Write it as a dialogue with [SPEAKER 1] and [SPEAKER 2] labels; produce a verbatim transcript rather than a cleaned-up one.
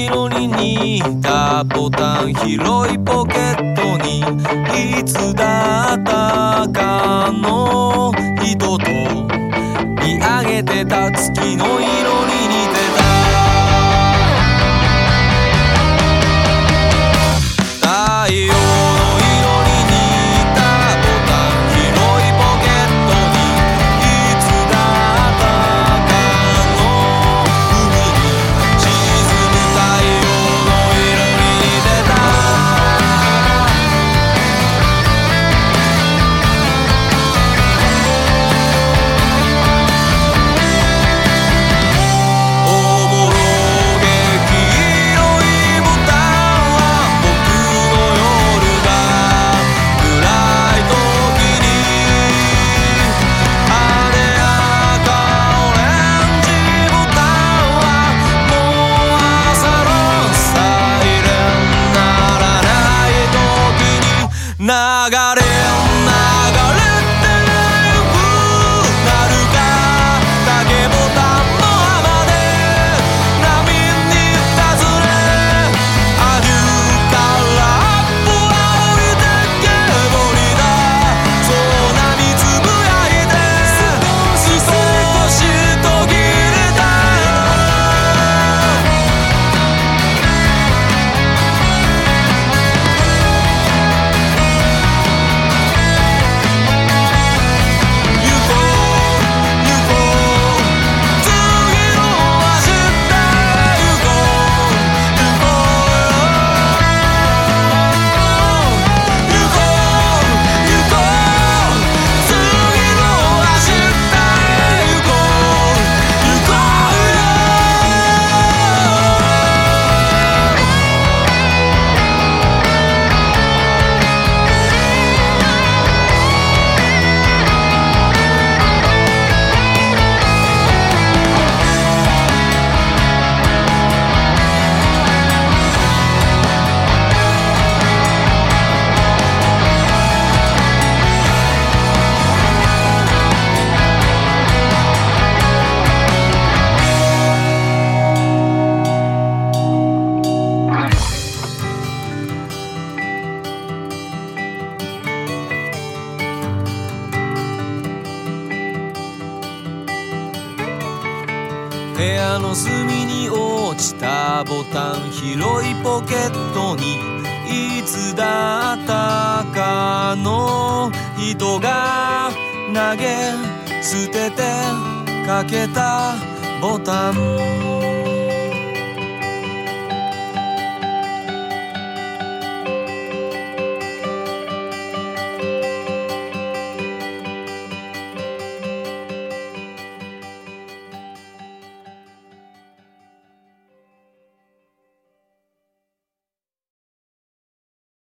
[SPEAKER 1] 色に似たボタン広いポケットにいつだったかの人と見上げてた月の色に似てた太陽の色に似たボタン広いポケットにいつだったかの海に沈む太陽の色に似てたおぼろげ黄色いボタンは僕の夜が暗い時にあれ赤オレンジボタンはもう朝のサイレン鳴らない時に流れ流れてゆくなるか竹ボタンの浜で波にたずれアデューからアップ歩いてけぼりだそう波つぶやいて少し途切れた行こう行こう次の明日行こう行こう行こう行こう次の明日行こう行こうよ部屋の隅に落ちたボタン広いポケットにいつだったかの人が投げ捨ててかけたボタン